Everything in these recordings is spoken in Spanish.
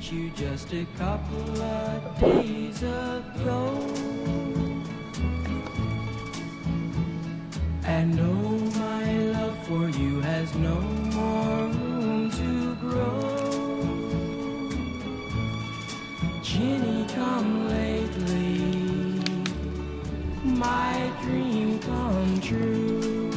you just a couple of days ago. And oh, my love for you has no more room to grow. Ginny, come lately, my dream come true.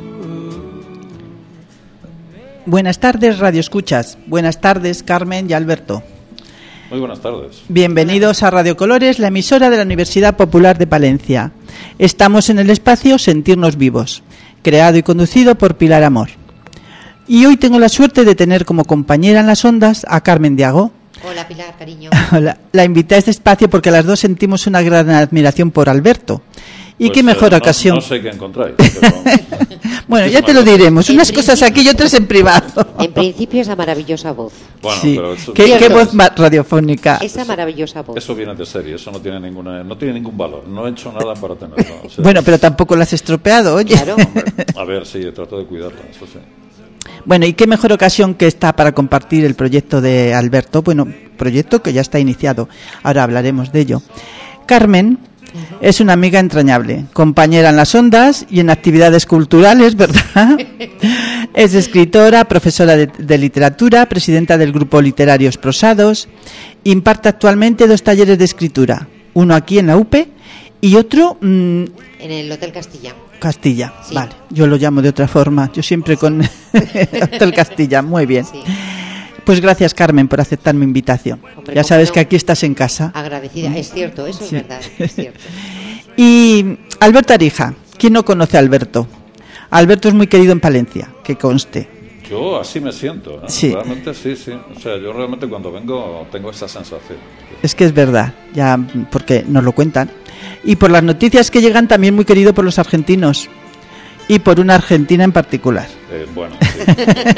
Buenas tardes, Radio Escuchas. Buenas tardes, Carmen y Alberto. Muy buenas tardes. Bienvenidos a Radio Colores, la emisora de la Universidad Popular de Palencia. Estamos en el espacio Sentirnos Vivos, creado y conducido por Pilar Amor. Y hoy tengo la suerte de tener como compañera en las ondas a Carmen Diago. Hola, Pilar, cariño. Hola. La invité a este espacio porque las dos sentimos una gran admiración por Alberto. Y pues, qué mejor ocasión. No sé qué encontráis. Pero... Bueno, ya te lo diremos. Unas cosas aquí y otras en privado. En principio, esa maravillosa voz. Bueno, sí. pero eso... ¿Qué voz radiofónica? Esa maravillosa voz. Eso viene de serie, eso no tiene ningún valor. No he hecho nada para tenerlo. O sea, bueno, pero tampoco lo has estropeado, oye. Claro. Hombre, a ver, sí, trato de cuidarla, eso sí. Bueno, y qué mejor ocasión que esta para compartir el proyecto de Alberto. Bueno, proyecto que ya está iniciado. Ahora hablaremos de ello. Carmen es una amiga entrañable, compañera en las ondas y en actividades culturales, ¿verdad? Es escritora, profesora de literatura, presidenta del grupo Literarios Prosados. Imparte actualmente 2 talleres de escritura, uno aquí en la UPE y otro... en el Hotel Castilla. Castilla, sí. Vale, yo lo llamo de otra forma, yo siempre con Hotel Castilla, muy bien. Sí. Pues gracias, Carmen, por aceptar mi invitación. Hombre, ya sabes que aquí estás en casa. Agradecida, es cierto, eso Sí. es verdad, es cierto. Y Alberto Arija, ¿quién no conoce a Alberto? Alberto es muy querido en Palencia, que conste. Yo así me siento, ¿eh? Sí. Realmente sí. O sea, yo realmente cuando vengo tengo esa sensación. Es que es verdad, ya porque nos lo cuentan. Y por las noticias que llegan también muy querido por los argentinos. Y por una argentina en particular. Bueno, sí.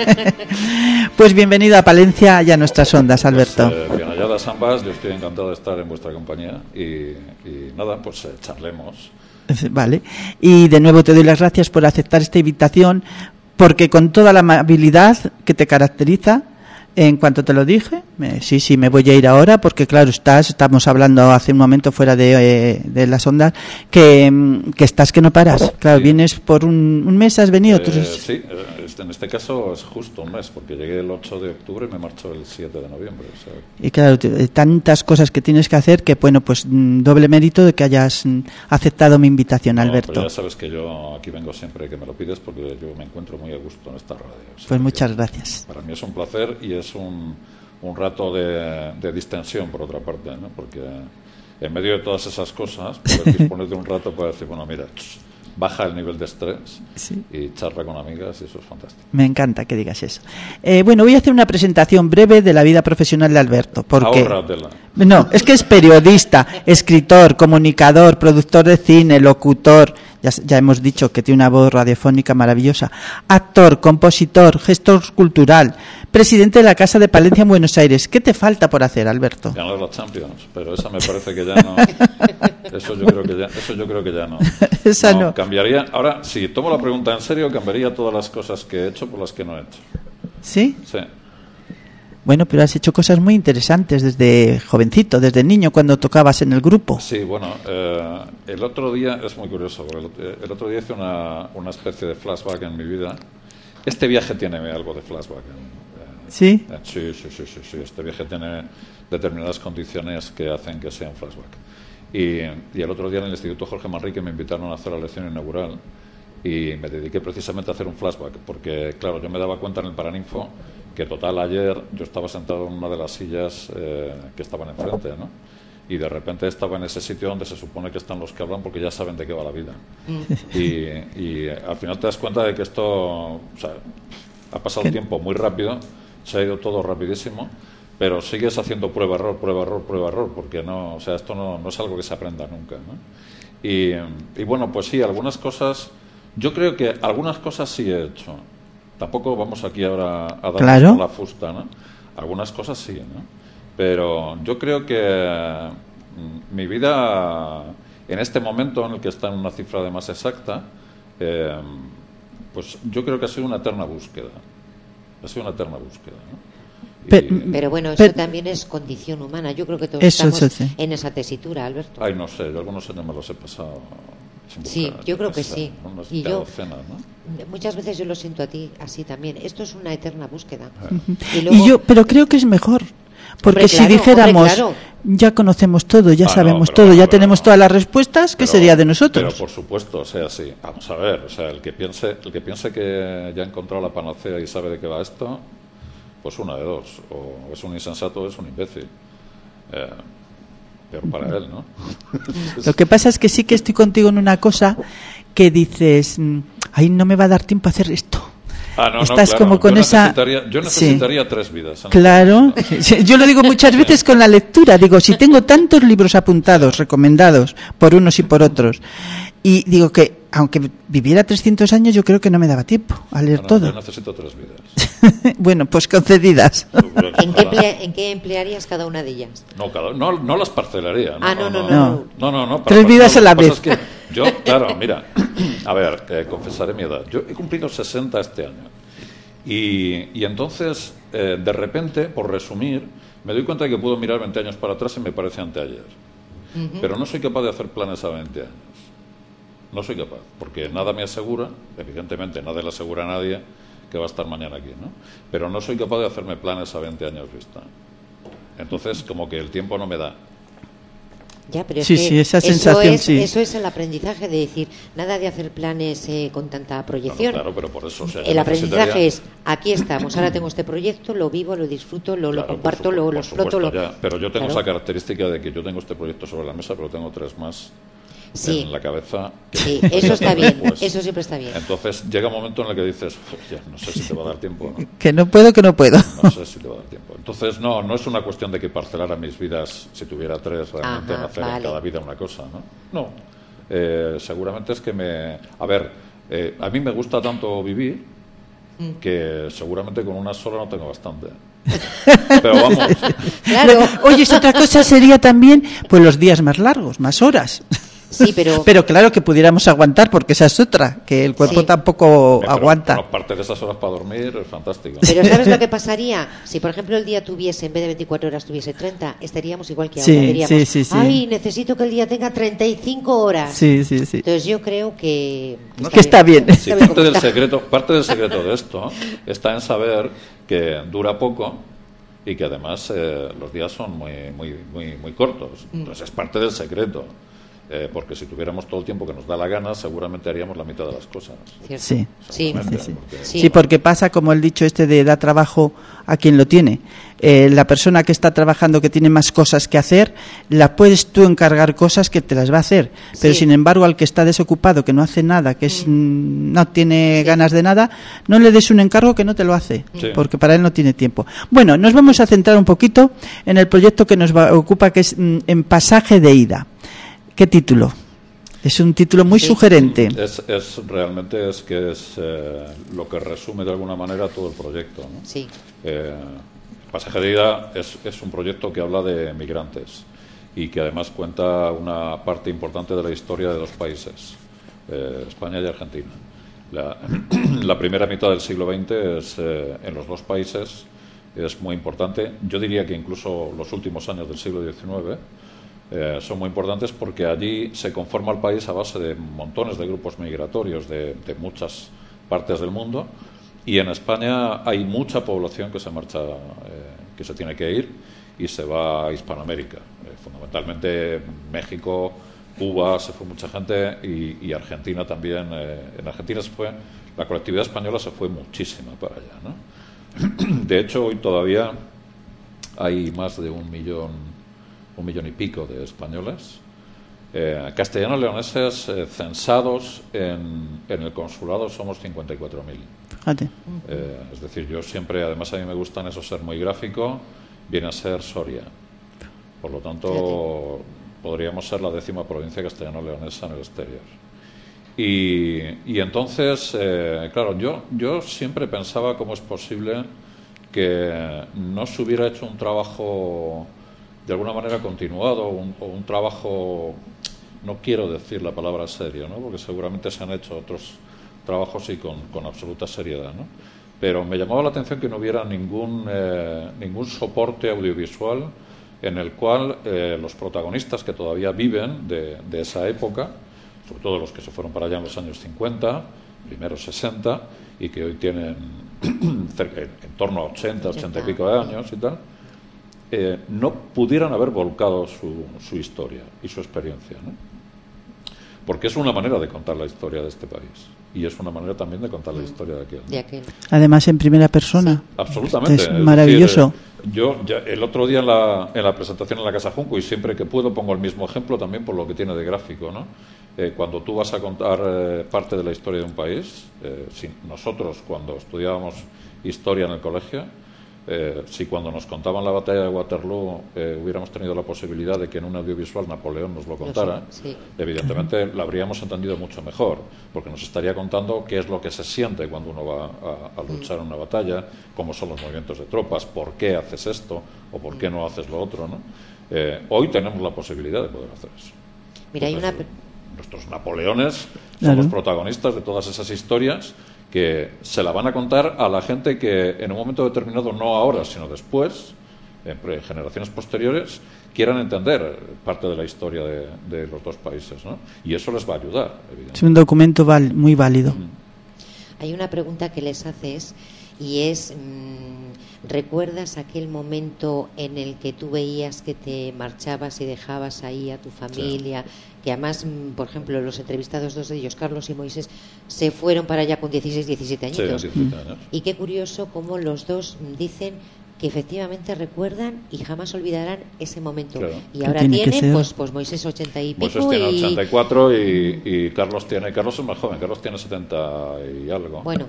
Pues bienvenido a Palencia y a nuestras ondas, Alberto. Pues, bien halladas ambas, yo estoy encantado de estar en vuestra compañía y nada, pues charlemos. Vale. Y de nuevo te doy las gracias por aceptar esta invitación, porque con toda la amabilidad que te caracteriza, en cuanto te lo dije, sí, me voy a ir ahora, porque claro, estamos hablando hace un momento fuera de las ondas, que estás que no paras. Claro, Sí. vienes por un mes, has venido. Sí, en este caso es justo un mes, porque llegué el 8 de octubre y me marcho el 7 de noviembre. O sea. Y claro, tantas cosas que tienes que hacer que, bueno, pues doble mérito de que hayas aceptado mi invitación, Alberto. Pero ya sabes que yo aquí vengo siempre que me lo pides, porque yo me encuentro muy a gusto en esta radio. O sea, Pues muchas gracias. Para mí es un placer y es un rato de distensión, por otra parte, ¿no? Porque en medio de todas esas cosas, poder disponer de un rato para decir, bueno, mira, baja el nivel de estrés Sí. y charla con amigas, y eso es fantástico. Me encanta que digas eso. Bueno, voy a hacer una presentación breve de la vida profesional de Alberto. Porque Ahórratela. no, es que es periodista, escritor, comunicador, productor de cine, locutor. Ya hemos dicho que tiene una voz radiofónica maravillosa. Actor, compositor, gestor cultural, presidente de la Casa de Palencia en Buenos Aires. ¿Qué te falta por hacer, Alberto? Ganar la Champions, pero esa me parece que ya no. Eso yo creo que ya no. Esa no. Cambiaría. Ahora, si tomo la pregunta en serio, cambiaría todas las cosas que he hecho por las que no he hecho. ¿Sí? Sí. Bueno, pero has hecho cosas muy interesantes desde jovencito, desde niño, cuando tocabas en el grupo. Sí, bueno, el otro día, es muy curioso, porque el otro día hice una especie de flashback en mi vida. Este viaje tiene algo de flashback. ¿Sí? Sí. Este viaje tiene determinadas condiciones que hacen que sea un flashback. Y el otro día en el Instituto Jorge Manrique me invitaron a hacer la lección inaugural y me dediqué precisamente a hacer un flashback, porque, claro, yo me daba cuenta en el Paraninfo que, total, ayer yo estaba sentado en una de las sillas que estaban enfrente, ¿no? Y de repente estaba en ese sitio donde se supone que están los que hablan, porque ya saben de qué va la vida. Y al final te das cuenta de que esto, o sea, ha pasado el tiempo muy rápido, se ha ido todo rapidísimo, pero sigues haciendo prueba-error, porque no, o sea, esto no es algo que se aprenda nunca, ¿no? Y bueno, pues sí, algunas cosas, yo creo que algunas cosas sí he hecho. Tampoco vamos aquí ahora a dar la fusta, ¿no? Algunas cosas sí, ¿no? Pero yo creo que mi vida, en este momento en el que está en una cifra de más exacta, pues yo creo que ha sido una eterna búsqueda. Ha sido una eterna búsqueda, ¿no? Pero bueno, eso también es condición humana. Yo creo que todos estamos sí. en esa tesitura, Alberto. Ay, no sé, yo algunos años me los he pasado sin buscar. Sí, yo creo que sí. Unos Y cada yo, docena, ¿no? muchas veces yo lo siento a ti así también. Esto es una eterna búsqueda. Pero creo que es mejor. Porque Hombre, si claro, dijéramos, claro. ya conocemos todo, ya sabemos pero todo, ya bueno, tenemos todas las respuestas, ¿qué sería de nosotros? Pero por supuesto, o sea, sí. Vamos a ver, o sea, el que piense que ya ha encontrado la panacea y sabe de qué va esto, pues una de dos, o es un insensato o es un imbécil. Peor para él, ¿no? Lo que pasa es que sí que estoy contigo en una cosa que dices, ay, no me va a dar tiempo a hacer esto. Estás claro. como con yo necesitaría 3 vidas. Claro, yo lo digo muchas veces con la lectura, digo, si tengo tantos libros apuntados, recomendados por unos y por otros, y digo que aunque viviera 300 años, yo creo que no me daba tiempo a leer todo. Yo necesito 3 vidas. Bueno, pues concedidas. ¿En qué emplearías cada una de ellas? No las parcelaría. No. 3 vidas a la vez. Es que yo, claro, mira, a ver, confesaré mi edad. Yo he cumplido 60 este año. Y entonces, de repente, por resumir, me doy cuenta de que puedo mirar 20 años para atrás y me parece anteayer. Pero no soy capaz de hacer planes a 20 años. No soy capaz, porque nada me asegura, evidentemente nada le asegura a nadie que va a estar mañana aquí, ¿no? Pero no soy capaz de hacerme planes a 20 años vista. Entonces, como que el tiempo no me da. Ya, pero es sí, que sí, esa sensación, eso es el aprendizaje de decir, nada de hacer planes con tanta proyección. Claro, pero por eso, o sea, el aprendizaje es, aquí estamos, ahora tengo este proyecto, lo vivo, lo disfruto, lo comparto, lo exploto. Pero yo tengo esa característica de que yo tengo este proyecto sobre la mesa, pero tengo 3 más en la cabeza. Sí, eso está bien, eso siempre está bien. Entonces llega un momento en el que dices, ya, no sé si te va a dar tiempo, ¿no? Que no puedo. No sé si te va a dar tiempo. Entonces no es una cuestión de que parcelara mis vidas si tuviera 3 realmente en hacer en cada vida una cosa, ¿no? Seguramente es que a mí me gusta tanto vivir que seguramente con una sola no tengo bastante. Pero vamos. Claro. Oye, otra cosa sería también pues los días más largos, más horas. Sí, pero claro que pudiéramos aguantar, porque esa es otra, que el cuerpo tampoco aguanta. Pero parte de esas horas para dormir es fantástico. Pero ¿sabes lo que pasaría? Si, por ejemplo, el día tuviese, en vez de 24 horas, tuviese 30, estaríamos igual que ahora. Diríamos, sí. ay, necesito que el día tenga 35 horas. Sí. Entonces yo creo que está bien. Sí, parte del secreto de esto está en saber que dura poco y que además los días son muy cortos. Entonces es parte del secreto. Porque si tuviéramos todo el tiempo que nos da la gana, seguramente haríamos la mitad de las cosas. Sí, porque pasa como el dicho este de da trabajo a quien lo tiene. La persona que está trabajando, que tiene más cosas que hacer, la puedes tú encargar cosas que te las va a hacer. Pero sin embargo, al que está desocupado, que no hace nada, que no tiene ganas de nada, no le des un encargo que no te lo hace, porque para él no tiene tiempo. Bueno, nos vamos a centrar un poquito en el proyecto que nos ocupa, que es En pasaje de ida. ¿Qué título? Es un título muy sugerente. Realmente es lo que resume de alguna manera todo el proyecto, ¿no? Sí. Pasaje de ida es un proyecto que habla de migrantes y que además cuenta una parte importante de la historia de 2 países, España y Argentina. La primera mitad del siglo XX en los 2 países es muy importante. Yo diría que incluso los últimos años del siglo XIX son muy importantes porque allí se conforma el país a base de montones de grupos migratorios de muchas partes del mundo, y en España hay mucha población que se marcha, que se tiene que ir y se va a Hispanoamérica, fundamentalmente México, Cuba, se fue mucha gente, y Argentina también. En Argentina la colectividad española se fue muchísima para allá, ¿no? De hecho, hoy todavía hay más de 1 millón y pico de españoles, castellano-leoneses censados en el consulado somos 54.000. Es decir, yo siempre, además a mí me gustan eso, ser muy gráfico, viene a ser Soria. Por lo tanto, podríamos ser la 10ª provincia castellano-leonesa en el exterior. Y entonces, claro, yo siempre pensaba cómo es posible que no se hubiera hecho un trabajo de alguna manera continuado, o un trabajo, no quiero decir la palabra serio, ¿no? Porque seguramente se han hecho otros trabajos y con absoluta seriedad, ¿no? pero me llamaba la atención que no hubiera ningún soporte audiovisual en el cual los protagonistas que todavía viven de esa época, sobre todo los que se fueron para allá en los años 50, primeros 60, y que hoy tienen en torno a 80 y pico de años y tal, no pudieran haber volcado su historia y su experiencia, ¿no? Porque es una manera de contar la historia de este país y es una manera también de contar la historia de aquel. Además en primera persona. Absolutamente. Es maravilloso. Decir, yo ya, el otro día en la presentación en la Casa Junco, y siempre que puedo pongo el mismo ejemplo también por lo que tiene de gráfico, ¿no? Cuando tú vas a contar parte de la historia de un país, nosotros cuando estudiábamos historia en el colegio, si cuando nos contaban la batalla de Waterloo hubiéramos tenido la posibilidad de que en un audiovisual Napoleón nos lo contara, evidentemente lo habríamos entendido mucho mejor, porque nos estaría contando qué es lo que se siente cuando uno va a luchar en una batalla, cómo son los movimientos de tropas, por qué haces esto o por qué no haces lo otro, ¿no? Hoy tenemos la posibilidad de poder hacer eso. Mira, entonces, nuestros Napoleones son los protagonistas de todas esas historias que se la van a contar a la gente que en un momento determinado, no ahora, sino después, en generaciones posteriores, quieran entender parte de la historia de los dos países, ¿no? Y eso les va a ayudar, evidentemente. Es un documento muy válido. Hay una pregunta que les haces y es, ¿recuerdas aquel momento en el que tú veías que te marchabas y dejabas ahí a tu familia? Sí. Que además, por ejemplo, los entrevistados, dos de ellos, Carlos y Moisés, se fueron para allá con 16, 17 añitos. Sí, 17 años. Y qué curioso cómo los dos dicen que efectivamente recuerdan y jamás olvidarán ese momento. Claro. Y ahora tienen, pues Moisés 80 y pico. Moisés tiene 84 y Carlos es más joven, Carlos tiene 70 y algo. Bueno.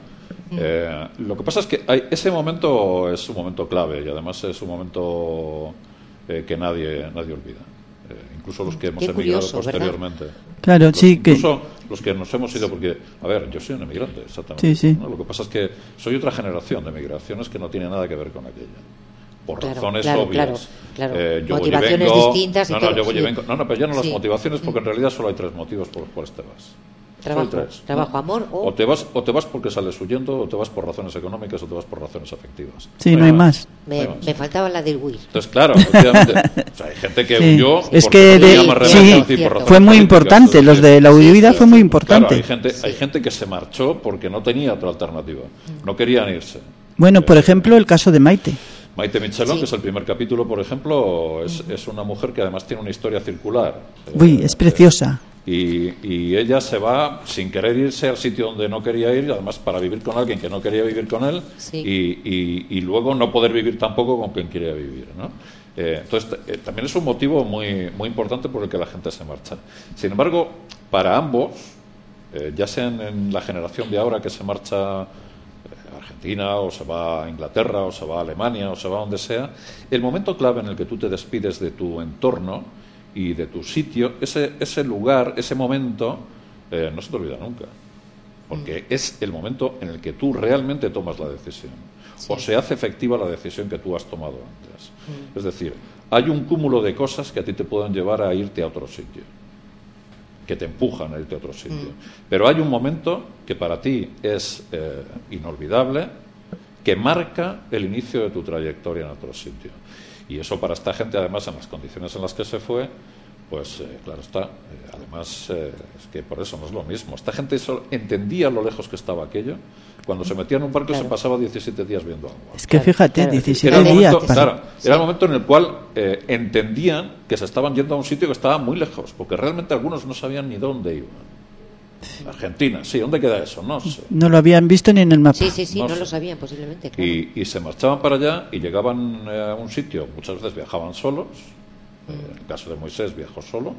Lo que pasa es que ese momento es un momento clave y además es un momento que nadie olvida. Incluso los que hemos emigrado posteriormente. ¿Verdad? Claro, incluso los que nos hemos ido, porque, a ver, yo soy un emigrante, exactamente. Sí. ¿no? Lo que pasa es que soy otra generación de migraciones que no tiene nada que ver con aquella. Por razones obvias. Claro. Motivaciones distintas. Pero ya no las motivaciones, porque en realidad solo hay tres motivos por los cuales te vas. Trabajo, amor o te vas porque sales huyendo, o te vas por razones económicas, o te vas por razones afectivas. Sí, no hay más. Me faltaba la del huir. Entonces, claro, efectivamente. O sea, hay gente que huyó fue muy importante. Los de la huida fue muy importante. Claro, hay gente que se marchó porque no tenía otra alternativa. No querían irse. Bueno, por ejemplo, el caso de Maite Michelon, que es el primer capítulo, por ejemplo, es una mujer que además tiene una historia circular. Es preciosa. Y ella se va sin querer irse al sitio donde no quería ir, además para vivir con alguien que no quería vivir con él, y luego no poder vivir tampoco con quien quería vivir, ¿no? Entonces también es un motivo muy, muy importante por el que la gente se marcha. Sin embargo, para ambos, ya sea en la generación de ahora que se marcha a Argentina, o se va a Inglaterra, o se va a Alemania, o se va a donde sea, el momento clave en el que tú te despides de tu entorno y de tu sitio, ese lugar, ese momento, no se te olvida nunca. Porque es el momento en el que tú realmente tomas la decisión. O se hace efectiva la decisión que tú has tomado antes. Es decir, hay un cúmulo de cosas que a ti te pueden llevar a irte a otro sitio, que te empujan a irte a otro sitio. Pero hay un momento que para ti es inolvidable, que marca el inicio de tu trayectoria en otro sitio. Y eso para esta gente, además, en las condiciones en las que se fue, pues claro está. Además, es que por eso no es lo mismo. Esta gente entendía lo lejos que estaba aquello. Cuando se metía en un barco se pasaba 17 días viendo agua. Es que fíjate, 17 días. Era el momento en el cual entendían que se estaban yendo a un sitio que estaba muy lejos, porque realmente algunos no sabían ni dónde iban. Argentina, sí, ¿dónde queda eso? No sé. No lo habían visto ni en el mapa. Sí, no lo sabían posiblemente, claro. Y se marchaban para allá y llegaban a un sitio, muchas veces viajaban solos, en el caso de Moisés viajó solo,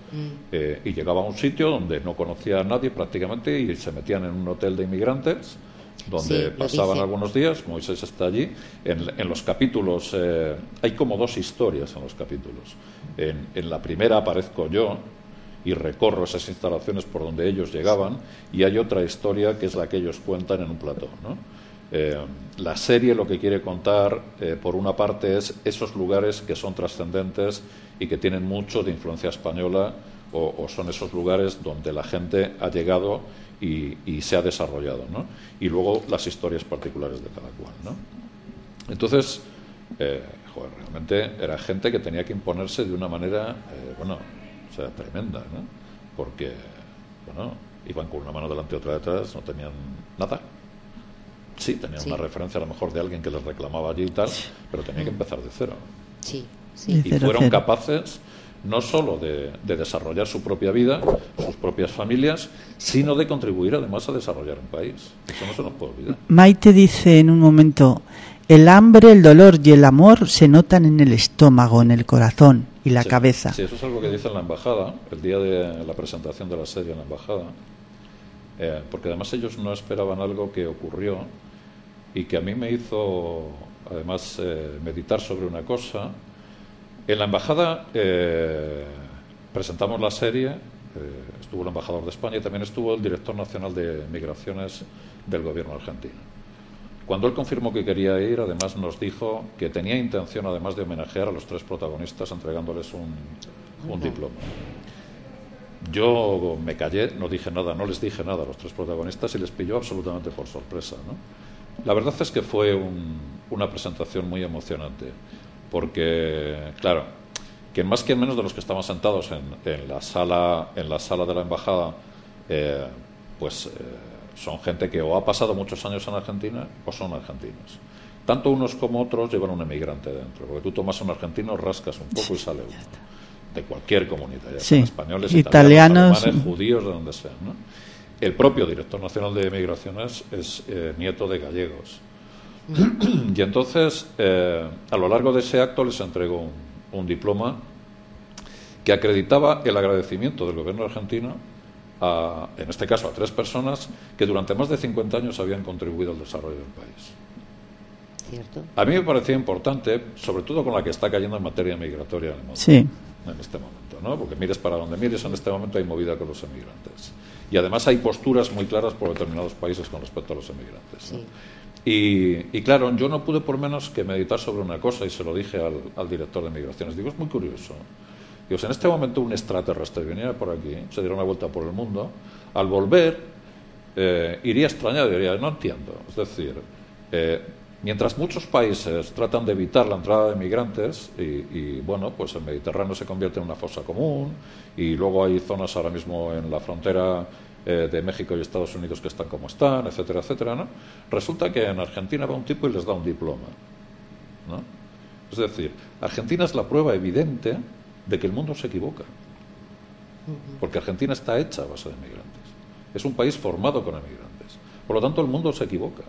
y llegaba a un sitio donde no conocía a nadie prácticamente y se metían en un hotel de inmigrantes donde pasaban algunos días. Moisés está allí. En los capítulos, hay como dos historias en los capítulos. En la primera aparezco yo y recorro esas instalaciones por donde ellos llegaban, y hay otra historia que es la que ellos cuentan en un plató, ¿no? La serie lo que quiere contar, por una parte, es esos lugares que son trascendentes y que tienen mucho de influencia española, o son esos lugares donde la gente ha llegado y se ha desarrollado, ¿no? Y luego las historias particulares de cada cual, ¿no? Entonces, realmente era gente que tenía que imponerse de una manera, tremenda, ¿no? Porque, iban con una mano delante y otra detrás, no tenían nada. Sí, tenían una referencia a lo mejor de alguien que les reclamaba allí y tal, pero tenían que empezar de cero. Sí. Y fueron capaces no solo de desarrollar su propia vida, sus propias familias, sino de contribuir además a desarrollar un país. Eso no se nos puede olvidar. Maite dice en un momento: el hambre, el dolor y el amor se notan en el estómago, en el corazón y la cabeza. Sí, eso es algo que dice en la embajada, el día de la presentación de la serie en la embajada, porque además ellos no esperaban algo que ocurrió y que a mí me hizo además meditar sobre una cosa. En la embajada presentamos la serie, estuvo el embajador de España y también estuvo el director nacional de migraciones del gobierno argentino. Cuando él confirmó que quería ir, además nos dijo que tenía intención, además de homenajear a los 3 protagonistas entregándoles un diploma. Yo me callé, no dije nada, no les dije nada a los 3 protagonistas y les pilló absolutamente por sorpresa, ¿no? La verdad es que fue una presentación muy emocionante, porque, claro, quien más quien menos de los que estaban sentados en la sala de la embajada, son gente que o ha pasado muchos años en Argentina o son argentinos. Tanto unos como otros llevan un emigrante dentro, porque tú tomas un argentino, rascas un poco y sale uno, de cualquier comunidad, ya sean españoles, italianos, alemanes, judíos, de donde sean, ¿no? El propio director nacional de migraciones es nieto de gallegos. Y entonces, a lo largo de ese acto les entregó un diploma que acreditaba el agradecimiento del gobierno argentino en este caso a 3 personas que durante más de 50 años habían contribuido al desarrollo del país. ¿Cierto? A mí me parecía importante, sobre todo con la que está cayendo en materia migratoria en este momento, ¿no? Porque mires para donde mires, en este momento hay movida con los emigrantes. Y además hay posturas muy claras por determinados países con respecto a los emigrantes, ¿no? Y claro, yo no pude por menos que meditar sobre una cosa y se lo dije al director de migraciones. Digo, es muy curioso. Digo, si en este momento un extraterrestre viniera por aquí, se diera una vuelta por el mundo, al volver iría extrañado, diría, no entiendo. Es decir, mientras muchos países tratan de evitar la entrada de migrantes y pues el Mediterráneo se convierte en una fosa común y luego hay zonas ahora mismo en la frontera de México y Estados Unidos que están como están, etcétera, etcétera, ¿no? Resulta que en Argentina va un tipo y les da un diploma, ¿no? Es decir, Argentina es la prueba evidente de que el mundo se equivoca, porque Argentina está hecha a base de migrantes, es un país formado con emigrantes, por lo tanto el mundo se equivoca,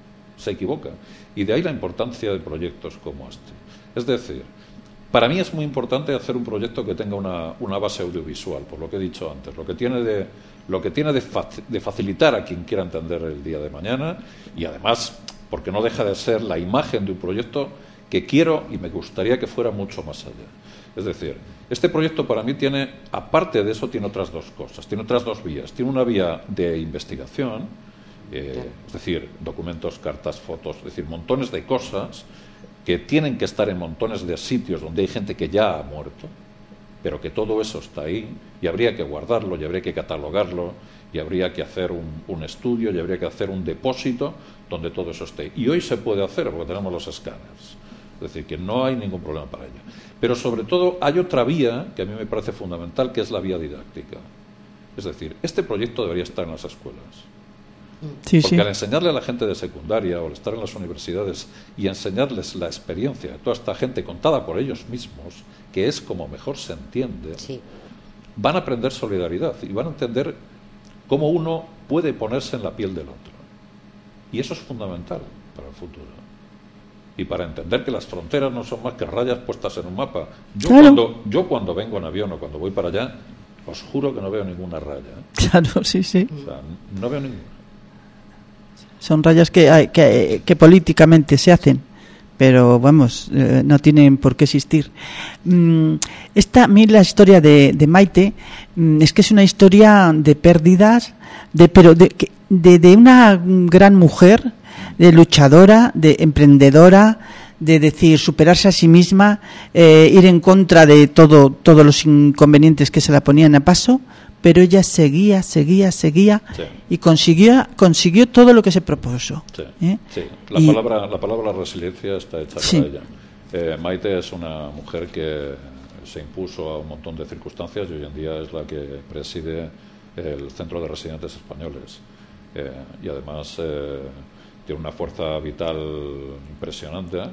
y de ahí la importancia de proyectos como este. Es decir, para mí es muy importante hacer un proyecto que tenga una base audiovisual, por lo que he dicho antes, lo que tiene de facilitar a quien quiera entender el día de mañana, y además porque no deja de ser la imagen de un proyecto que quiero y me gustaría que fuera mucho más allá. Es decir, este proyecto para mí tiene, aparte de eso, tiene otras 2 cosas, tiene otras 2 vías. Tiene una vía de investigación, es decir, documentos, cartas, fotos, es decir, montones de cosas que tienen que estar en montones de sitios donde hay gente que ya ha muerto, pero que todo eso está ahí y habría que guardarlo y habría que catalogarlo y habría que hacer un estudio y habría que hacer un depósito donde todo eso esté. Y hoy se puede hacer porque tenemos los escáneres. Es decir, que no hay ningún problema para ello. Pero sobre todo hay otra vía que a mí me parece fundamental, que es la vía didáctica. Es decir, este proyecto debería estar en las escuelas. Porque al enseñarle a la gente de secundaria o al estar en las universidades y enseñarles la experiencia de toda esta gente contada por ellos mismos, que es como mejor se entiende, van a aprender solidaridad y van a entender cómo uno puede ponerse en la piel del otro. Y eso es fundamental para el futuro. Y para entender que las fronteras no son más que rayas puestas en un mapa. Yo cuando vengo en avión o cuando voy para allá, os juro que no veo ninguna raya. Claro, sí. O sea, no veo ninguna. Son rayas que políticamente se hacen, pero vamos, no tienen por qué existir. A mí la historia de Maite es que es una historia de pérdidas, pero de una gran mujer, de luchadora, de emprendedora, de decir, superarse a sí misma, ir en contra de todos los inconvenientes que se la ponían a paso pero ella seguía Sí. y consiguió todo lo que se propuso. Sí, ¿eh? sí. Y- La palabra resiliencia está hecha Sí. para ella. Maite es una mujer que se impuso a un montón de circunstancias y hoy en día es la que preside el Centro de Residentes Españoles. Y además tiene una fuerza vital impresionante.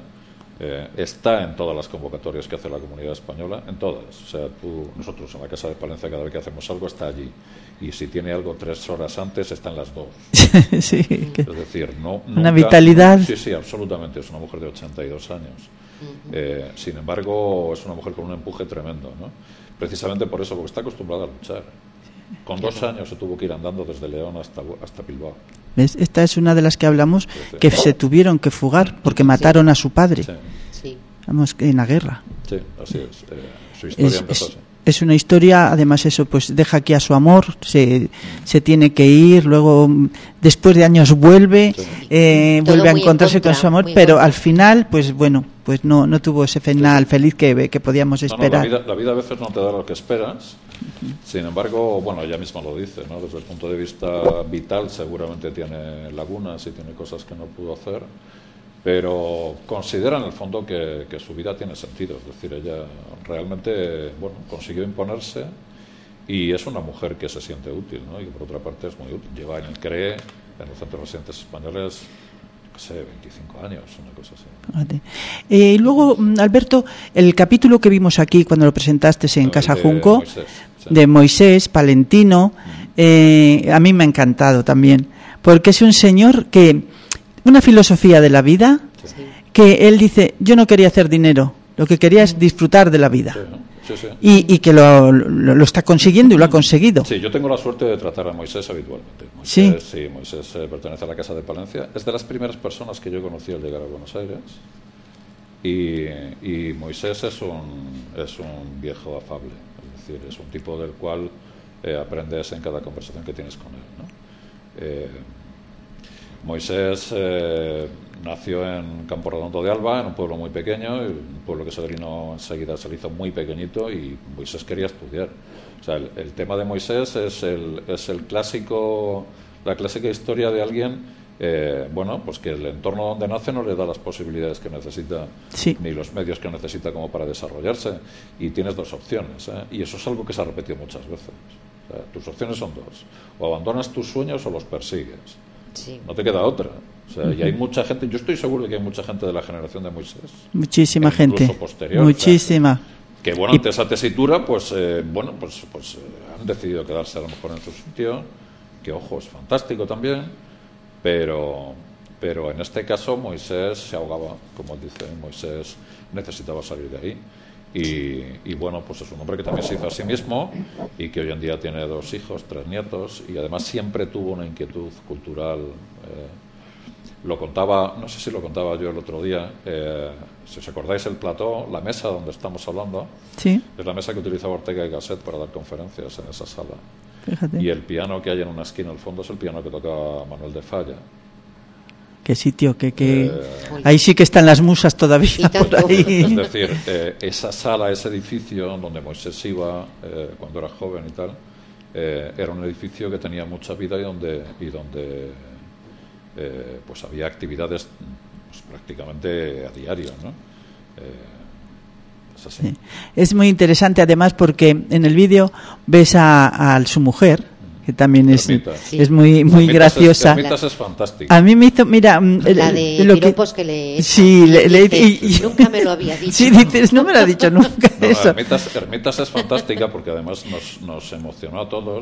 Está en todas las convocatorias que hace la Comunidad Española, en todas. O sea, nosotros en la Casa de Palencia, cada vez que hacemos algo, está allí. Y si tiene algo 3 horas antes, está en las 2. Sí, que- Es decir, Una vitalidad. Sí, absolutamente. Es una mujer de 82 años. Sin embargo, es una mujer con un empuje tremendo, ¿no? Precisamente por eso, porque está acostumbrada a luchar. Con 2 años se tuvo que ir andando desde León hasta Bilbao. ¿ves? Esta es una de las que hablamos que se tuvieron que fugar porque mataron a su padre. Sí, Sí. Vamos, en la guerra. sí, así es. Su historia empezó así. Es una historia, además eso, pues deja aquí a su amor, se tiene que ir, luego después de años vuelve, Sí. Todo vuelve a muy en encontrarse contra, con su amor, muy en pero contra. al final, pues bueno, pues no tuvo ese final feliz que podíamos No, esperar. la vida a veces no te da lo que esperas. Sin embargo, bueno, ella misma lo dice, ¿no? Desde el punto de vista vital seguramente tiene lagunas y tiene cosas que no pudo hacer, pero considera en el fondo que su vida tiene sentido. Es decir, ella realmente, bueno, consiguió imponerse y es una mujer que se siente útil, ¿no? Y que por otra parte es muy útil. Lleva en el CRE, en el Centro de Residentes Españoles, no sé, 25 años, una cosa así. Fíjate. Y luego, Alberto, el capítulo que vimos aquí cuando lo presentaste en Casa De Junco, Moisés, sí. de Moisés, Palentino, a mí me ha encantado también, porque es un señor que, una filosofía de la vida, que él dice, yo no quería hacer dinero, lo que quería es disfrutar de la vida. Sí, ¿no? Sí. Y que lo está consiguiendo y lo ha conseguido. Sí, yo tengo la suerte de tratar a Moisés habitualmente. Sí. Moisés pertenece a la Casa de Palencia. Es de las primeras personas que yo conocí al llegar a Buenos Aires. Y Moisés es un viejo afable. Es decir, es un tipo del cual aprendes en cada conversación que tienes con él, ¿no? Moisés nació en Campo Redondo de Alba, en un pueblo muy pequeño, un pueblo que Severino enseguida se le hizo muy pequeñito y Moisés quería estudiar. O sea, el tema de Moisés es el clásico, la clásica historia de alguien, bueno, pues que el entorno donde nace no le da las posibilidades que necesita, Sí. ni los medios que necesita como para desarrollarse. Y tienes 2 opciones, y eso es algo que se ha repetido muchas veces. O sea, tus opciones son 2: o abandonas tus sueños o los persigues. Sí. No te queda otra. O sea, y hay mucha gente, yo estoy seguro de que hay mucha gente de la generación de Moisés, Muchísima e incluso gente. posterior, Muchísima. que bueno, ante esa tesitura, pues han decidido quedarse a lo mejor en su sitio, que ojo, es fantástico también, pero en este caso Moisés se ahogaba, como él dice, Moisés necesitaba salir de ahí. Y bueno, pues es un hombre que también se hizo a sí mismo y que hoy en día tiene 2 hijos, 3 nietos y además siempre tuvo una inquietud cultural. Lo contaba, no sé si lo contaba yo el otro día, si os acordáis el plató, la mesa donde estamos hablando, Sí, es la mesa que utilizaba Ortega y Gasset para dar conferencias en esa sala. fíjate. Y el piano que hay en una esquina al fondo es el piano que tocaba Manuel de Falla. Qué sitio, que Eh, ahí sí que están las musas todavía Y tanto. por ahí. Es decir, esa sala, ese edificio donde Moisés iba cuando era joven y tal, era un edificio que tenía mucha vida y donde pues había actividades pues, prácticamente a diario, ¿no? Es así. Sí. Es muy interesante además porque en el vídeo ves a su mujer, que también es muy Hermitas graciosa. Hermitas es fantástica. A mí me hizo, mira, La de lo piropos que le... Sí, dice, nunca me lo había dicho. Sí, dices, no me lo ha dicho nunca No, eso. Hermitas es fantástica porque además nos emocionó a todos.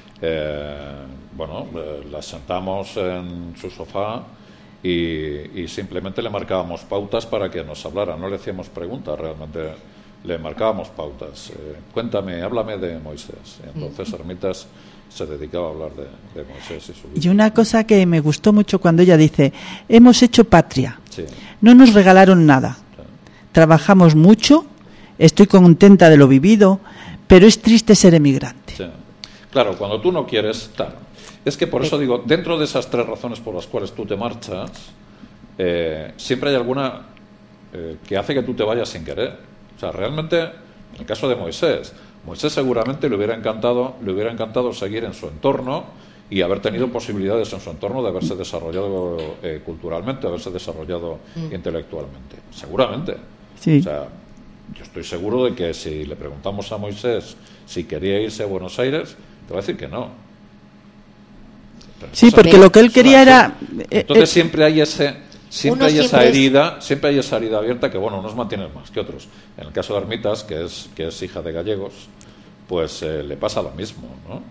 La sentamos en su sofá y simplemente le marcábamos pautas para que nos hablara. No le hacíamos preguntas, realmente le marcábamos pautas. Cuéntame, háblame de Moisés. Y entonces Hermitas se dedicaba a hablar de Moisés y su vida. Y una cosa que me gustó mucho cuando ella dice, hemos hecho patria, Sí. no nos regalaron nada, trabajamos mucho, estoy contenta de lo vivido, pero es triste ser emigrante. Sí. Claro, cuando tú no quieres, claro. Es que por eso digo, dentro de esas 3 razones por las cuales tú te marchas, siempre hay alguna que hace que tú te vayas sin querer. O sea, realmente, en el caso de Moisés, Moisés seguramente le hubiera encantado seguir en su entorno y haber tenido posibilidades en su entorno de haberse desarrollado culturalmente, de haberse desarrollado intelectualmente. Seguramente. Sí. O sea, yo estoy seguro de que si le preguntamos a Moisés si quería irse a Buenos Aires, te va a decir que no. Pero Sí, porque lo que él quería era... Entonces siempre hay esa herida abierta que, bueno, unos mantienen más que otros. En el caso de Armitas, que es hija de gallegos, pues le pasa lo mismo, ¿no?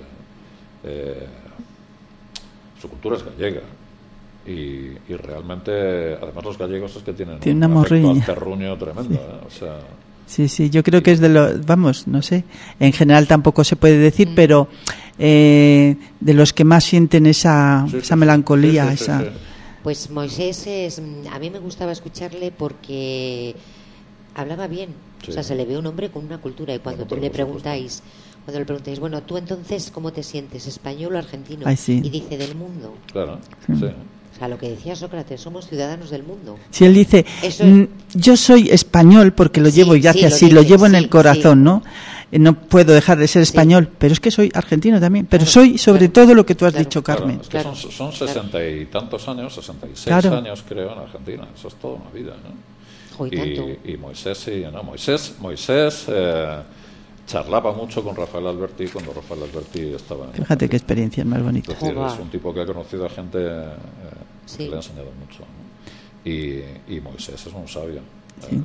Su cultura es gallega y realmente, además, los gallegos es que tienen Tiene una un afecto morriña. al terruño tremendo, o sea, Sí, yo creo que es de los, vamos, no sé, en general tampoco se puede decir, pero de los que más sienten esa melancolía, esa... sí. Pues Moisés a mí me gustaba escucharle porque hablaba bien, Sí. o sea, se le ve un hombre con una cultura y cuando Bueno, le por supuesto. preguntáis, bueno, tú entonces, ¿cómo te sientes? ¿Español o argentino? Ay, sí. Y dice, del mundo. Claro, sí. O sea, lo que decía Sócrates, somos ciudadanos del mundo. Si él dice, Eso yo soy español porque lo Sí, llevo, y sí, hace lo así, dice, lo llevo en sí, el corazón, sí. ¿no? No puedo dejar de ser español, pero es que soy argentino también, pero Claro, soy sobre claro, todo lo que tú has claro. dicho, Claro, Carmen. es que Claro, son 60 y tantos años, 66 Claro. años creo en Argentina, eso es toda una vida, ¿no? Jo, y tanto. Y Moisés, sí, ¿no? Moisés charlaba mucho con Rafael Alberti cuando Rafael Alberti estaba en... Fíjate qué experiencia más bonita. Es decir, Joder. es un tipo que ha conocido a gente Sí. que le ha enseñado mucho, ¿no? Y Moisés es un sabio. Sí.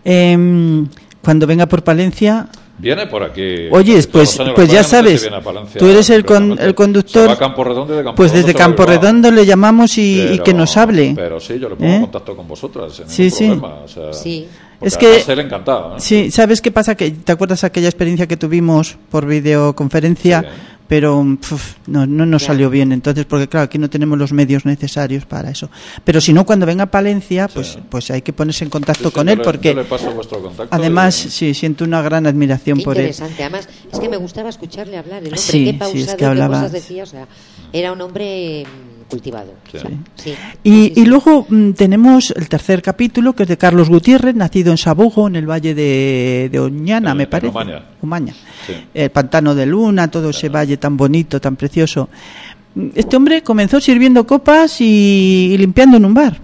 Cuando venga por Palencia, Viene por aquí. Oyes, todos los pues años. ya Lo que pasa es que sabes, se viene a Palencia tú eres el concretamente. conductor, Se va a Campo Redondo y de Campo pues Redondo desde se va a Campo Bilbao. Redondo le llamamos y Pero- que nos hable. Pero sí, yo le pongo en contacto con vosotras, sin Sí, ningún sí. problema. O sea, Sí. porque Es que- además él encantado, ¿eh? Sí, ¿sabes qué pasa? Que ¿te acuerdas aquella experiencia que tuvimos por videoconferencia? Sí. Pero no nos Ya. salió bien, entonces, porque claro, aquí no tenemos los medios necesarios para eso. Pero si no, cuando venga a Palencia, pues hay que ponerse en contacto Sí, sí, con yo él, le- porque yo le paso vuestro contacto además, y- sí, siento una gran admiración Qué por él. interesante. Además, es que me gustaba escucharle hablar. El hombre, Sí, qué sí, pausado, es que qué hablaba- cosas decía. O sea, era un hombre cultivado. Sí. O sea, sí. Y luego tenemos el tercer capítulo, que es de Carlos Gutiérrez, nacido en Sabugo, en el valle de Oñana, me En parece. Omaña. Omaña. Sí. El pantano de Luna, todo ese valle tan bonito, tan precioso. Este hombre comenzó sirviendo copas y limpiando en un bar.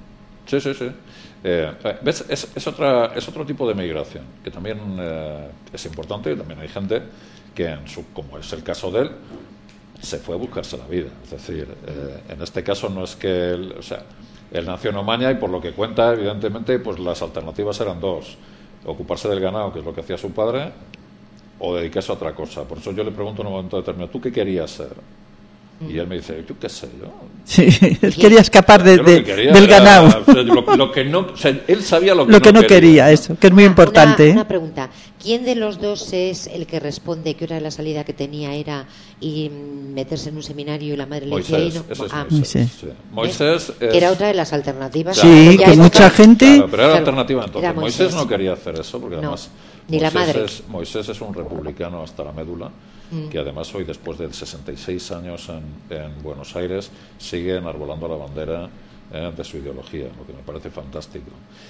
Sí. ¿Ves? Es otro tipo de migración que también es importante y también hay gente que, como es el caso de él, se fue a buscarse la vida. Es decir, en este caso no es que él, o sea, él nació en Omaña y por lo que cuenta, evidentemente, pues las alternativas eran dos: ocuparse del ganado, que es lo que hacía su padre, o dedicarse a otra cosa. Por eso yo le pregunto en un momento determinado, ¿tú qué querías ser? Y él me dice, ¿tú qué sé yo? Sí, él quería escapar Yo lo que quería del era- ganado. o sea, lo que no, o sea, él sabía lo que, Lo que no quería, eso, que es muy importante. Una pregunta. ¿Quién de los dos es el que responde qué hora de la salida que tenía era y meterse en un seminario y la madre le decía ahí Moisés, no? ese es Ah, Moisés. Moisés. Sí. Moisés que era otra de las alternativas. Sí, Ya que es mucha otra- gente... Claro, pero era la Claro, alternativa entonces. era Moisés Moisés. no quería hacer eso, porque No, además ni la madre. Moisés es un republicano hasta la médula, que además hoy, después de 66 años en Buenos Aires, sigue enarbolando la bandera de su ideología, lo que me parece fantástico.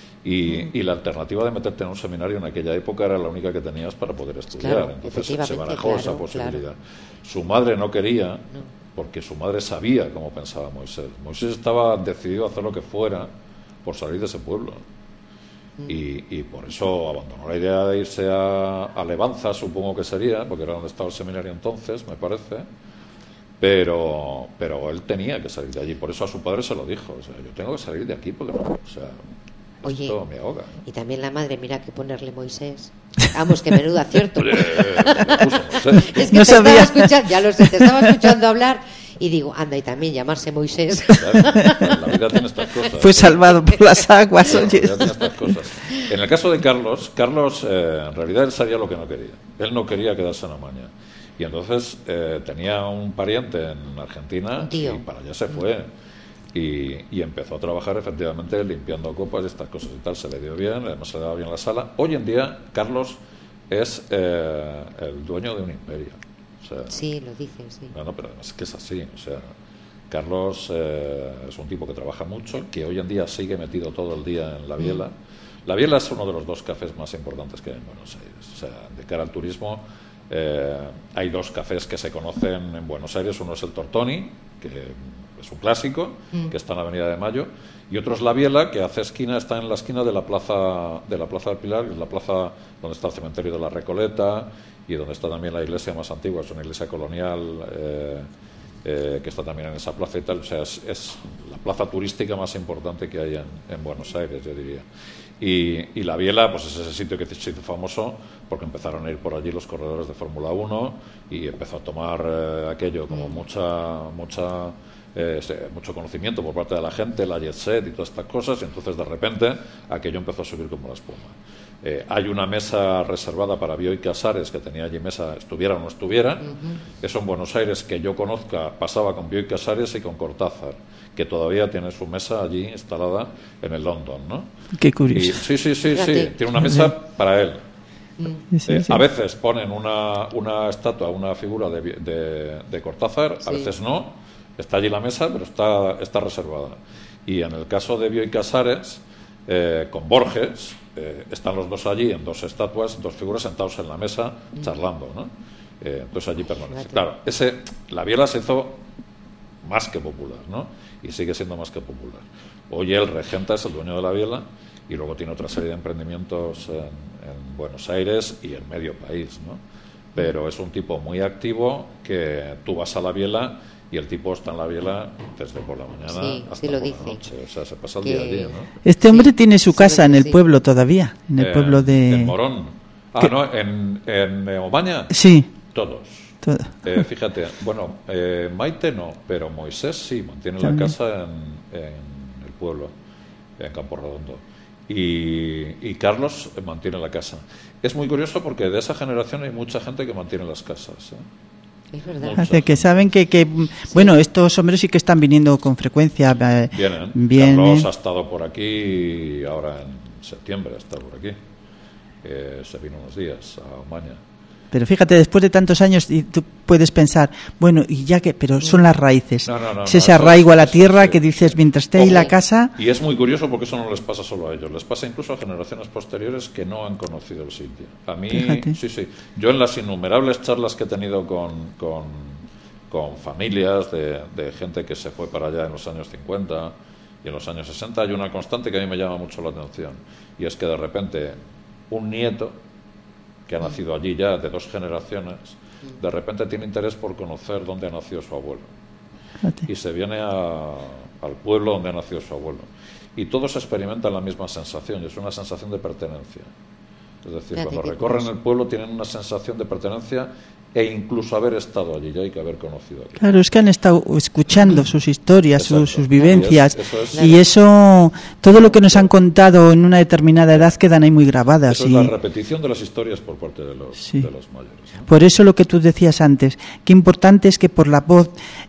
Y la alternativa de meterte en un seminario en aquella época era la única que tenías para poder estudiar. Claro, Entonces se efectivamente, barajó claro, esa posibilidad. claro. Su madre no quería, porque su madre sabía cómo pensaba Moisés. Moisés estaba decidido a hacer lo que fuera por salir de ese pueblo. Y por eso abandonó la idea de irse a Levanza, supongo que sería, porque era donde estaba el seminario entonces, me parece. Pero él tenía que salir de allí. Por eso a su padre se lo dijo. O sea, yo tengo que salir de aquí porque no, o sea, Oye, esto me ahoga, ¿no? y también la madre, mira que ponerle Moisés. Vamos, que menudo acierto. Le puso Moisés. Es que No te sabía. estaba escuchando, ya lo sé, te estaba escuchando hablar y digo, anda, y también llamarse Moisés. Claro, la vida tiene estas cosas. Fue salvado por las aguas, Claro, oye. ya tiene estas cosas. En el caso de Carlos, en realidad él sabía lo que no quería. Él no quería quedarse en Omaña. Y entonces tenía un pariente en Argentina Un tío. y para allá se fue. Y empezó a trabajar efectivamente limpiando copas y estas cosas y tal. Se le dio bien, además se le daba bien la sala. Hoy en día Carlos es el dueño de un imperio. O sea, Sí, lo dice, sí. no, pero además es que es así. O sea, Carlos es un tipo que trabaja mucho, que hoy en día sigue metido todo el día en la biela. La Biela es uno de los 2 cafés más importantes que hay en Buenos Aires. O sea, de cara al turismo, hay 2 cafés que se conocen en Buenos Aires. Uno es el Tortoni, que es un clásico, que está en la Avenida de Mayo, y otro es la Biela, que está en la esquina de la Plaza del Pilar, que es la plaza donde está el cementerio de la Recoleta y donde está también la iglesia más antigua, es una iglesia colonial que está también en esa plaza y tal. O sea, es la plaza turística más importante que hay en Buenos Aires, yo diría. Y la Biela, pues es ese sitio que se hizo famoso porque empezaron a ir por allí los corredores de Fórmula 1 y empezó a tomar aquello como mucho conocimiento por parte de la gente, la jet set y todas estas cosas, y entonces de repente aquello empezó a subir como la espuma. Hay una mesa reservada para Bioy Casares, que tenía allí mesa, estuviera o no estuviera. Eso en Buenos Aires, que yo conozca, pasaba con Bioy Casares y con Cortázar, que todavía tiene su mesa allí instalada en el London, ¿no? Qué curioso. Sí, tiene una mesa para él. A veces ponen una estatua, una figura de Cortázar, a veces no, está allí la mesa, pero está reservada. Y en el caso de Bioy Casares, con Borges, están los 2 allí en 2 estatuas, 2 figuras sentados en la mesa charlando, ¿no? Entonces allí permanece. Claro, la Biela se hizo más que popular, ¿no? Y sigue siendo más que popular. Hoy el regenta es el dueño de la Biela y luego tiene otra serie de emprendimientos en Buenos Aires y en medio país, ¿no? Pero es un tipo muy activo, que tú vas a la Biela y el tipo está en la Biela desde por la mañana hasta por la noche. O sea, se pasa el día allí, ¿no? Este hombre tiene su casa en el pueblo todavía, en el pueblo de... En Morón. ¿No? ¿En Omaña? Sí. Todos. Fíjate, bueno, Maite no, pero Moisés sí, mantiene También. la casa en el pueblo, en Campo Redondo. Y Carlos mantiene la casa. Es muy curioso porque de esa generación hay mucha gente que mantiene las casas, Es verdad. Hace que saben que bueno, estos hombres sí que están viniendo con frecuencia. Vienen. Carlos ha estado por aquí ahora en septiembre, ha estado por aquí. Se vino unos días a Omaña. Pero fíjate, después de tantos años, y tú puedes pensar, bueno, y ya que, pero son las raíces. Es ese arraigo a la tierra que dices, mientras esté ahí la casa. Y es muy curioso porque eso no les pasa solo a ellos, les pasa incluso a generaciones posteriores que no han conocido el sitio. A mí, Fíjate. sí. Yo en las innumerables charlas que he tenido con familias de gente que se fue para allá en los años 50 y en los años 60, hay una constante que a mí me llama mucho la atención. Y es que de repente un nieto que ha nacido allí ya de 2 generaciones, de repente tiene interés por conocer dónde ha nacido su abuelo. Fíjate. Y se viene al pueblo donde ha nacido su abuelo. Y todos experimentan la misma sensación, y es una sensación de pertenencia. Es decir, cuando recorren el pueblo tienen una sensación de pertenencia e incluso haber estado allí, ya hay que haber conocido aquí. Claro, es que han estado escuchando sus historias, sus vivencias, eso y eso, todo lo que nos han contado en una determinada edad quedan ahí muy grabadas. Eso es la repetición de las historias por parte de los mayores, ¿no? Por eso lo que tú decías antes, qué importante es que por la voz,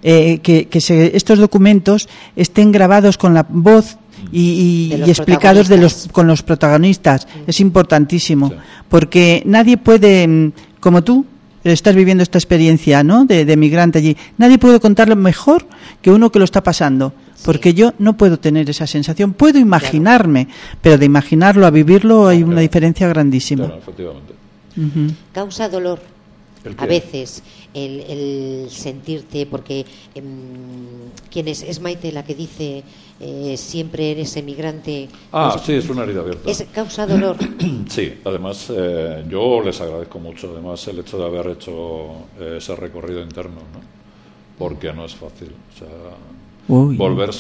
estos documentos estén grabados con la voz y explicados con los protagonistas. Es importantísimo, porque nadie puede, como tú, estás viviendo esta experiencia, ¿no?, de migrante allí. Nadie puede contarlo mejor que uno que lo está pasando, porque yo no puedo tener esa sensación. Puedo imaginarme, pero de imaginarlo a vivirlo hay una diferencia grandísima. Claro, efectivamente. Causa dolor a veces el sentirte, porque ¿quién es Maite la que dice siempre eres emigrante? Sí, es una herida abierta. ¿Es causa dolor? Sí, además yo les agradezco mucho además el hecho de haber hecho ese recorrido interno, ¿no? Porque no es fácil, o sea, volver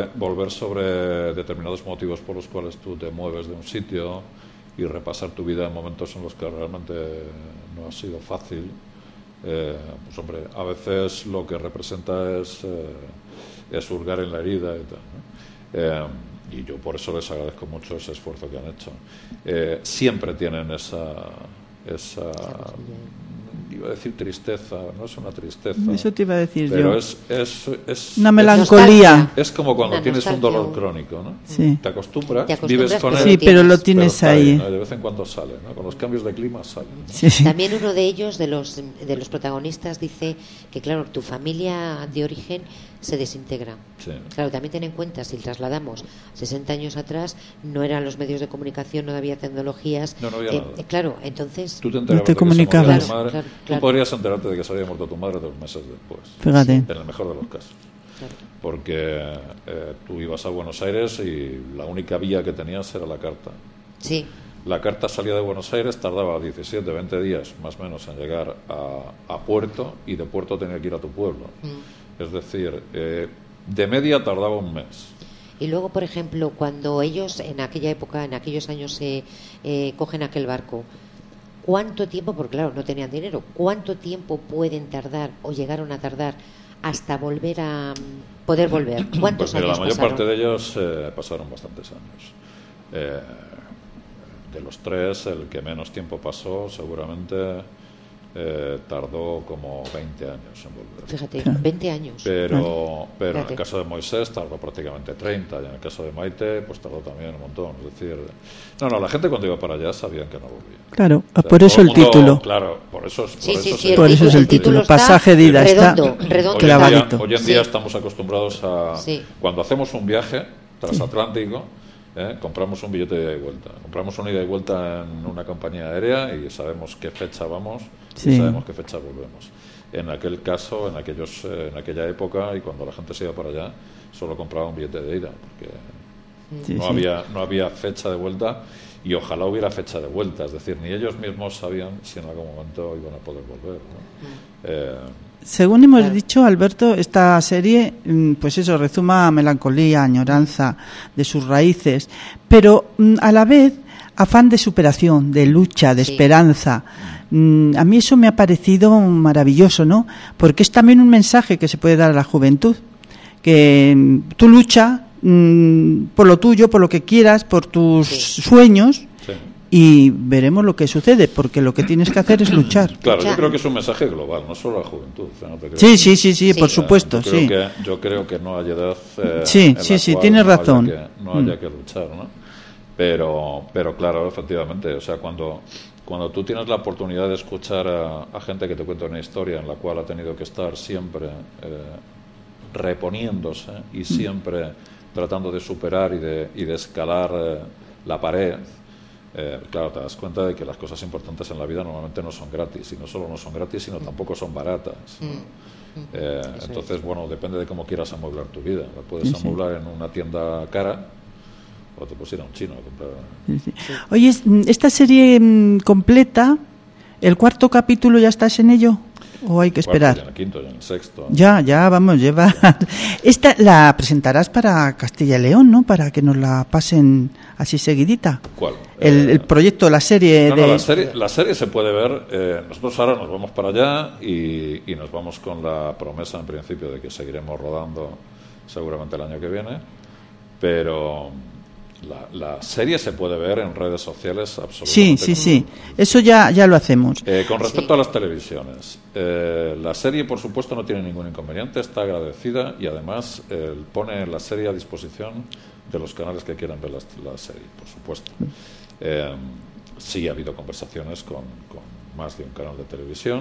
sobre determinados motivos por los cuales tú te mueves de un sitio y repasar tu vida en momentos en los que realmente no ha sido fácil. Pues hombre, a veces lo que representa es hurgar en la herida y tal, ¿no? Y yo por eso les agradezco mucho ese esfuerzo que han hecho. Siempre tienen esa iba a decir tristeza, no es una tristeza. Eso te iba a decir pero yo. Es una melancolía. Es como cuando tienes un dolor crónico, ¿no? Sí. Te acostumbras, vives con él. Sí, pero lo tienes ahí. ¿no? De vez en cuando sale, ¿no? Con los cambios de clima sale, ¿no? Sí. También uno de ellos, de los protagonistas, dice que, claro, tu familia de origen se desintegra. Sí. Claro, también ten en cuenta, si trasladamos 60 años atrás, no eran los medios de comunicación, no había tecnologías. No había nada. Claro, entonces... Tú te enterabas te de que se comunicabas. moría tu madre. Claro, Tú claro. podrías enterarte de que se había muerto tu madre 2 meses después. Fíjate. En el mejor de los casos. Claro. Porque tú ibas a Buenos Aires y la única vía que tenías era la carta. Sí, La carta salía de Buenos Aires, tardaba 17, 20 días más o menos en llegar a puerto, y de puerto tenía que ir a tu pueblo. Es decir, de media tardaba un mes. y luego, por ejemplo, cuando ellos en aquella época, en aquellos años, cogen aquel barco, ¿cuánto tiempo, porque claro, no tenían dinero, cuánto tiempo pueden tardar o llegaron a tardar hasta volver a poder volver? ¿Cuántos Pues mira, años la mayor pasaron? parte de ellos pasaron bastantes años. De los 3, el que menos tiempo pasó seguramente tardó como 20 años en volver. Fíjate, 20 años. Pero en Fíjate. el caso de Moisés tardó prácticamente 30, y en el caso de Maite pues tardó también un montón. Es decir, la gente cuando iba para allá sabían que no volvía. Claro, O sea, por eso todo el mundo, título. Claro, por eso Sí, Por eso es el título. está Pasaje de ida, está redondo clavadito. Hoy en día Sí. estamos acostumbrados a... Sí. Cuando hacemos un viaje transatlántico, compramos un billete de ida y vuelta. Compramos una ida y vuelta en una compañía aérea y sabemos qué fecha vamos Sí. y sabemos qué fecha volvemos. En aquel caso, en aquella época, y cuando la gente se iba para allá, solo compraba un billete de ida, porque Sí, no sí. había fecha de vuelta, y ojalá hubiera fecha de vuelta. Es decir, ni ellos mismos sabían si en algún momento iban a poder volver, ¿no? Según hemos Claro. dicho, Alberto, esta serie, pues eso, rezuma melancolía, añoranza de sus raíces, pero a la vez afán de superación, de lucha, de Sí. esperanza. A mí eso me ha parecido maravilloso, ¿no? Porque es también un mensaje que se puede dar a la juventud, que tú lucha por lo tuyo, por lo que quieras, por tus Sí. sueños, Sí. y veremos lo que sucede, porque lo que tienes que hacer es luchar. Claro, Lucha. yo creo que es un mensaje global, no solo a la juventud. O sea, no te creas. Sí, por Sí. supuesto, yo sí. Yo creo que no hay edad Sí, en la sí, cual tienes no haya razón. no haya que luchar, ¿no? Pero claro, efectivamente, o sea, cuando tú tienes la oportunidad de escuchar a gente que te cuenta una historia en la cual ha tenido que estar siempre reponiéndose y siempre tratando de superar y de escalar la pared, claro, te das cuenta de que las cosas importantes en la vida normalmente no son gratis, y no solo no son gratis, sino tampoco son baratas, ¿no? Entonces, bueno, depende de cómo quieras amueblar tu vida. La puedes amueblar en una tienda cara, o te puedes ir a un chino a comprar. Sí, sí. Oye, esta serie completa, ¿el 4º capítulo ya estás en ello? ¿O hay que esperar? Ya en el 5º, ya en el 6º. Ya, vamos, lleva. Esta la presentarás para Castilla y León, ¿no? Para que nos la pasen así seguidita. ¿Cuál? El proyecto, la serie No, de. la serie se puede ver. Nosotros ahora nos vamos para allá y nos vamos con la promesa, en principio, de que seguiremos rodando seguramente el año que viene. Pero la serie se puede ver en redes sociales absolutamente. Sí. Eso ya lo hacemos. Con respecto a las televisiones, la serie, por supuesto, no tiene ningún inconveniente, está agradecida, y además pone la serie a disposición de los canales que quieran ver la serie, por supuesto. Sí ha habido conversaciones con más de un canal de televisión,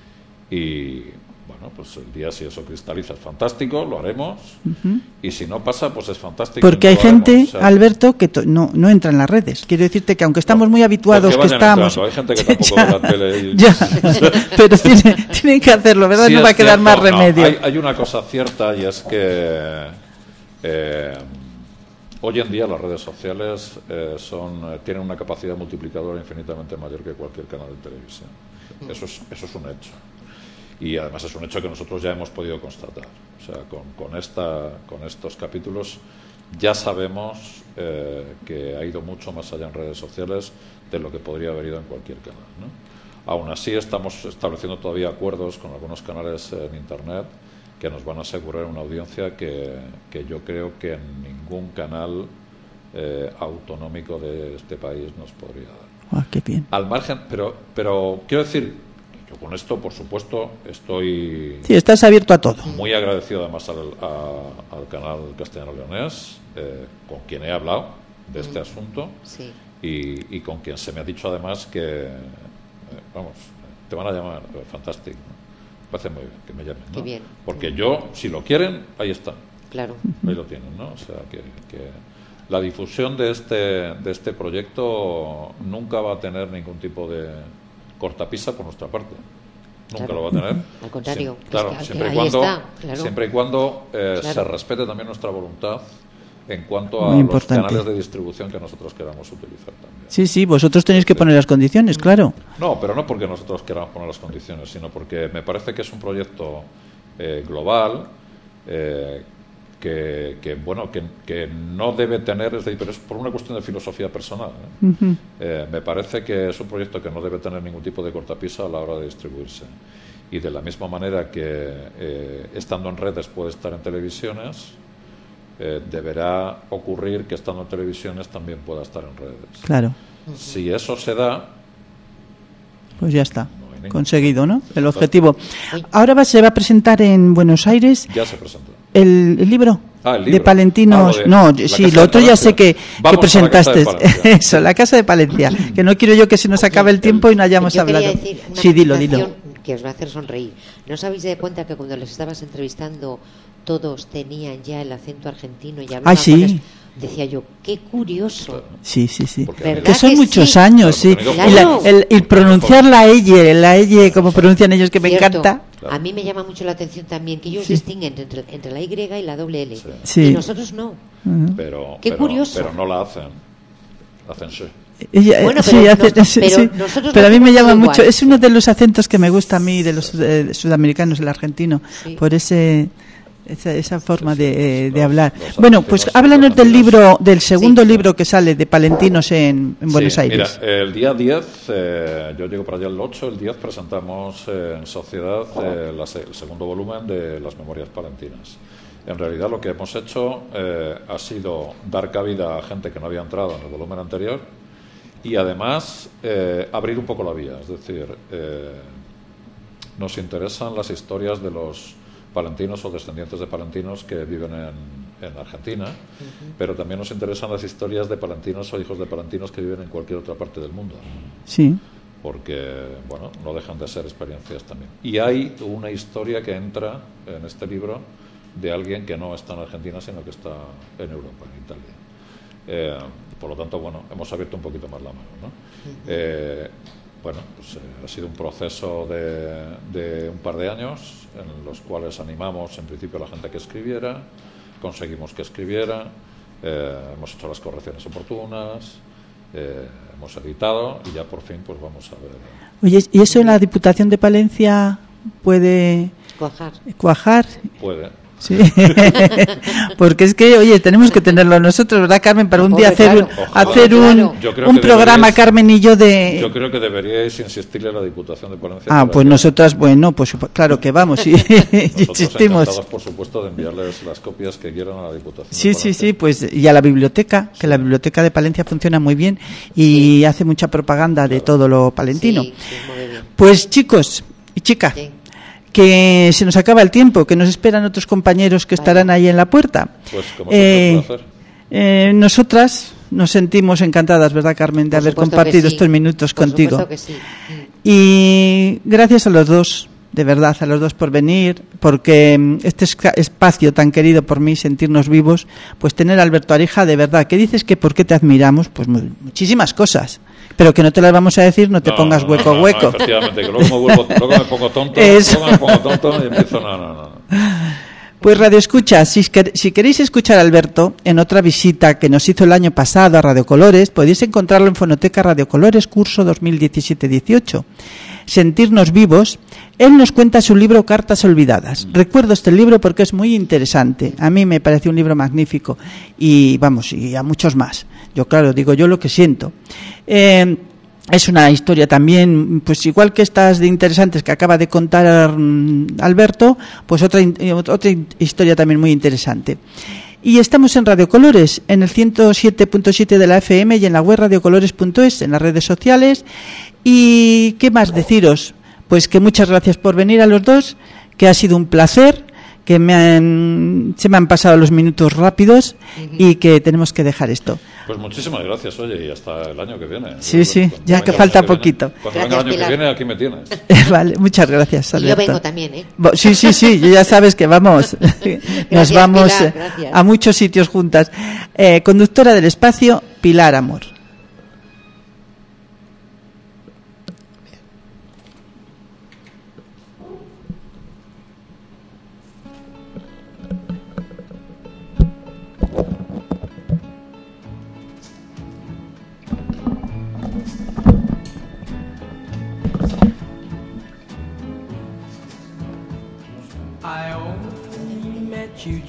y bueno, pues el día, si eso cristaliza, es fantástico, lo haremos, y si no pasa, pues es fantástico. Porque y hay no lo haremos. gente, O sea, Alberto, que no entra en las redes. Quiero decirte que aunque estamos muy habituados pues que vayan estamos. entrando. Hay gente que tampoco ve la tele y- Ya, pero tienen que hacerlo, ¿verdad? Sí, no va a es quedar cierto. más No, remedio. hay una cosa cierta, y es que hoy en día las redes sociales tienen una capacidad multiplicadora infinitamente mayor que cualquier canal de televisión. Eso es un hecho. Y además es un hecho que nosotros ya hemos podido constatar. O sea, con estos capítulos ya sabemos que ha ido mucho más allá en redes sociales de lo que podría haber ido en cualquier canal, ¿no? Aún así, estamos estableciendo todavía acuerdos con algunos canales en Internet que nos van a asegurar una audiencia que yo creo que en ningún canal autonómico de este país nos podría dar. Qué bien. Al margen, pero quiero decir, yo con esto, por supuesto, estoy Sí, estás abierto a todo. muy agradecido además al canal castellano-leonés, con quien he hablado de este asunto, Sí. y con quien se me ha dicho además que, vamos, te van a llamar, fantástico, ¿no? parece muy bien que me llamen, ¿no? Qué bien. Porque yo, si lo quieren, ahí está. Claro. Ahí lo tienen, ¿no? O sea, que la difusión de este proyecto nunca va a tener ningún tipo de cortapisa por nuestra parte. Nunca Claro. lo va a tener. Al contrario, Claro, es que siempre y ahí cuando, está, claro. siempre y cuando se Claro. respete también nuestra voluntad en cuanto Muy a los importante. canales de distribución que nosotros queramos utilizar también. Sí, sí, vosotros tenéis que poner las condiciones, claro. No, pero no porque nosotros queramos poner las condiciones, sino porque me parece que es un proyecto global que no debe tener, es decir, pero es por una cuestión de filosofía personal. Me parece que es un proyecto que no debe tener ningún tipo de cortapisa a la hora de distribuirse. Y de la misma manera que estando en redes puede estar en televisiones, deberá ocurrir que estando en televisiones también pueda estar en redes. Claro, Si eso se da, pues ya está. No hay ningún Conseguido, ¿no? El objetivo. Uy. Ahora se va a presentar en Buenos Aires ya se presentó. el libro. Ah, el libro. De Palentinos. Ah, lo de No, la sí, Casa lo de otro ya sé Palencia. que Vamos a la Casa de presentaste. Palencia. Eso, la Casa de Palencia. Que no quiero yo que se nos acabe el tiempo y no hayamos Yo quería hablado. decir una Sí, dilo. matización que os va a hacer sonreír. ¿No os habéis dado cuenta que cuando les estabas entrevistando todos tenían ya el acento argentino y hablaban Ay, sí. con eso? Decía yo, qué curioso. Sí, sí, sí. Porque ¿Verdad Que son que muchos sí? años, sí. Claro, Y claro. el pronunciar la L, como pronuncian ellos, que me Cierto. encanta. Claro. A mí me llama mucho la atención también que ellos Sí. distinguen entre la Y y la doble L. Sí. Y nosotros no. Qué curioso. Pero no la hacen. Hacen sí. Bueno, Sí, pero hace- no- sí, pero sí. nosotros Pero a lo mí me hacemos llama igual. mucho. Es uno de los acentos que me gusta a mí de los sudamericanos, el argentino, Sí. por esa forma de Los- hablar. los Bueno, pues argentinos, háblanos los del argentinos. libro, del segundo Sí. libro que sale de Palentinos en Buenos Sí, Aires. Mira, el día 10, yo llego para allá el 8, el 10 presentamos en Sociedad el segundo volumen de Las Memorias Palentinas. En realidad lo que hemos hecho ha sido dar cabida a gente que no había entrado en el volumen anterior y además abrir un poco la vía. Es decir, nos interesan las historias de los palentinos o descendientes de palentinos que viven en Argentina, pero también nos interesan las historias de palentinos o hijos de palentinos que viven en cualquier otra parte del mundo, Sí. porque, bueno, no dejan de ser experiencias también. Y hay una historia que entra en este libro de alguien que no está en Argentina, sino que está en Europa, en Italia. Por lo tanto, bueno, hemos abierto un poquito más la mano, ¿no? Bueno, pues ha sido un proceso de un par de años en los cuales animamos en principio a la gente que escribiera, conseguimos que escribiera, hemos hecho las correcciones oportunas, hemos editado y ya por fin pues vamos a ver. Oye, ¿y eso en la Diputación de Palencia puede Cuajar. cuajar? Puede. Sí. Porque es que, oye, tenemos que tenerlo nosotros, ¿verdad, Carmen? Para un día Hombre, hacer claro. hacer Claro. Yo creo un que programa, deberíais- Carmen y yo, de... Yo creo que deberíais insistirle a la Diputación de Palencia. Ah, para pues que- nosotras, bueno, pues claro que vamos, sí, Nosotros insistimos. encantados, por supuesto, de enviarles las copias que quieran a la Diputación de Sí, sí, Palencia. sí, pues y a la biblioteca, que la biblioteca de Palencia funciona muy bien y hace mucha propaganda de todo lo palentino. Sí, sí, muy bien. Pues chicos y chicas, Sí. que se nos acaba el tiempo, que nos esperan otros compañeros que estarán ahí en la puerta. Pues como siempre, un placer. Nosotras nos sentimos encantadas, ¿verdad, Carmen, de Por haber supuesto compartido que sí. estos minutos Por contigo? supuesto que sí. Y gracias a los dos, de verdad, a los dos por venir, porque este espacio tan querido por mí, sentirnos vivos, pues tener a Alberto Arija, de verdad, ¿qué dices que por qué te admiramos? Pues muchísimas cosas, pero que no te las vamos a decir, no te pongas hueco. No, efectivamente, que luego me pongo tonto, Eso. luego me pongo tonto y empiezo, no. Pues Radio Escucha, si queréis escuchar a Alberto en otra visita que nos hizo el año pasado a Radio Colores, podéis encontrarlo en Fonoteca Radio Colores, curso 2017-18. Sentirnos vivos, él nos cuenta su libro Cartas Olvidadas. Recuerdo este libro porque es muy interesante. A mí me pareció un libro magnífico y vamos, y a muchos más. Yo, claro, digo yo lo que siento. Es una historia también, pues igual que estas de interesantes que acaba de contar Alberto, pues otra historia también muy interesante. Y estamos en Radio Colores, en el 107.7 de la FM y en la web radiocolores.es, en las redes sociales. ¿Y qué más deciros? Pues que muchas gracias por venir a los dos, que ha sido un placer, que se me han pasado los minutos rápidos y que tenemos que dejar esto. Pues muchísimas gracias, oye, y hasta el año que viene. Sí, sí, Cuando ya venga que el falta año que viene- poquito. Cuando venga el Gracias, año que Pilar. viene, aquí me tienes. Vale, muchas gracias, Y yo Alberto. vengo también, ¿eh? Sí, sí, sí, yo ya sabes que vamos, nos Gracias, vamos Pilar, gracias. a muchos sitios juntas. Conductora del espacio, Pilar Amor. I only met you